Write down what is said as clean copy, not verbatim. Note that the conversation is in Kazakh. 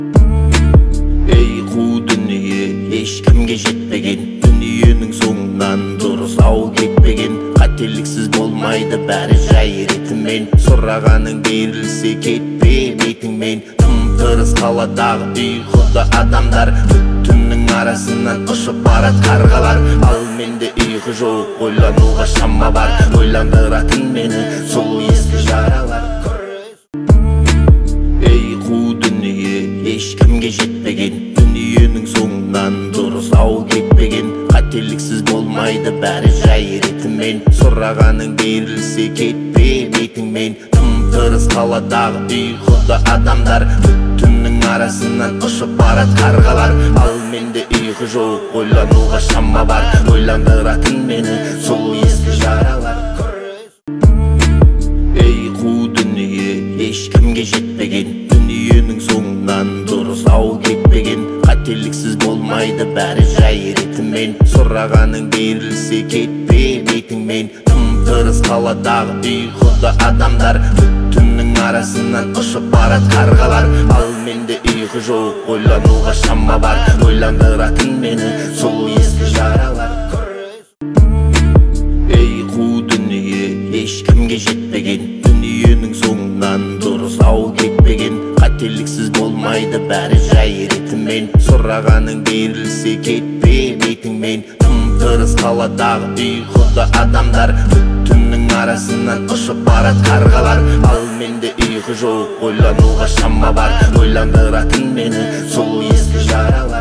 Ey қу дүние, ешкімге жетпеген, дүниенің соңынан дұрыс ау кетпеген. Қателіксіз болмайды бәрі жай ретімен, сұрағаның берілсе кетпе бетіңмен. Тым-тырыс қаладағы ұйқыда адамдар, түннің арасынан ұшып барат қарғалар. Ал менде ұйқы жоқ, ойлануға шама бар, ойландыратын мені сол ескі жаралар. Ей қу дүние, ешкімге жетпеген, дүниенің соңынан дұрыс ау кетпеген. Қателіксіз болмайды бәрі жай ретімен, сұрағаның берілсе кетпе бетіңмен. Тым-тырыс қаладағы ұйқыда адамдар, түннің арасынан ұшып барат қарғалар. Ал менде ұйқы жоқ, ойлануға шама бар, ойландыратын мені сол ескі жаралар. Ей қу дүние, ешкімге жетпеген, дүниенің соңынан дұрыс ау кетпеген. Қателіксіз болмайды бәрі жай ретімен, сұрағаның берілсе кетпе бетіңмен. Тым-тырыс қаладағы ұйқыда адамдар, түннің арасынан ұшып барат қарғалар. Ал менде ұйқы жоқ, ойлануға шама бар, ойландыратын мені сол ескі жаралар. Ей қу дүние, ешкімге жетпеген, дүниенің соңынан дұрыс ау кетпеген. Қателіксіз болмайды бәрі жай ретімен, сұрағаның берілсе кетпе бетіңмен. Тым-тырыс қаладағы ұйқыда адамдар, түннің арасынан ұшып барат қарғалар. Ал менде ұйқы жоқ, ойлануға шама бар, ойландыратын мені сол ескі жаралар.